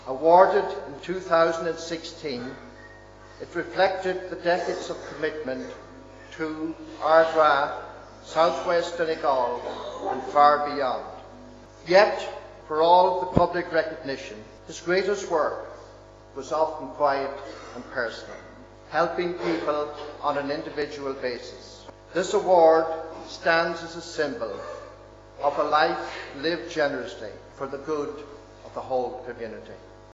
Awarded in 2016, it reflected the decades of commitment to Ardra, southwest Donegal and far beyond. Yet, for all of the public recognition, his greatest work was often quiet and personal, helping people on an individual basis. This award stands as a symbol of a life lived generously for the good of the whole community.